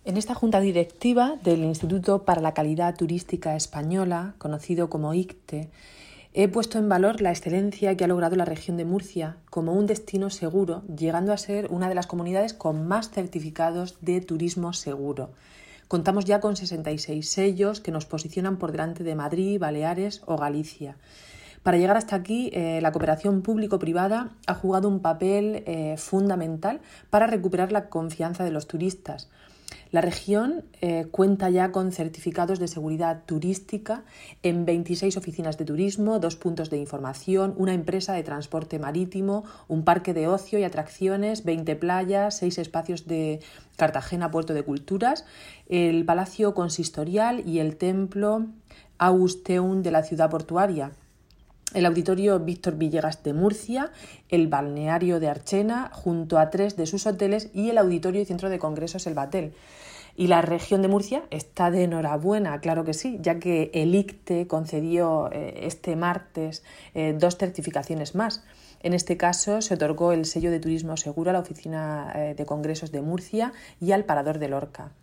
En esta junta directiva del Instituto para la Calidad Turística Española, conocido como ICTE, he puesto en valor la excelencia que ha logrado la región de Murcia como un destino seguro, llegando a ser una de las comunidades con más certificados de turismo seguro. Contamos ya con 66 sellos que nos posicionan por delante de Madrid, Baleares o Galicia. Para llegar hasta aquí, la cooperación público-privada ha jugado un papel fundamental para recuperar la confianza de los turistas. La región cuenta ya con certificados de seguridad turística en 26 oficinas de turismo, 2 puntos de información, una empresa de transporte marítimo, un parque de ocio y atracciones, 20 playas, 6 espacios de Cartagena, Puerto de Culturas, el Palacio Consistorial y el Templo Augusteum de la ciudad portuaria, el Auditorio Víctor Villegas de Murcia, el Balneario de Archena, junto a 3 de sus hoteles y el Auditorio y Centro de Congresos El Batel. Y la región de Murcia está de enhorabuena, claro que sí, ya que el ICTE concedió este martes 2 certificaciones más. En este caso se otorgó el sello de turismo seguro a la Oficina de Congresos de Murcia y al Parador de Lorca.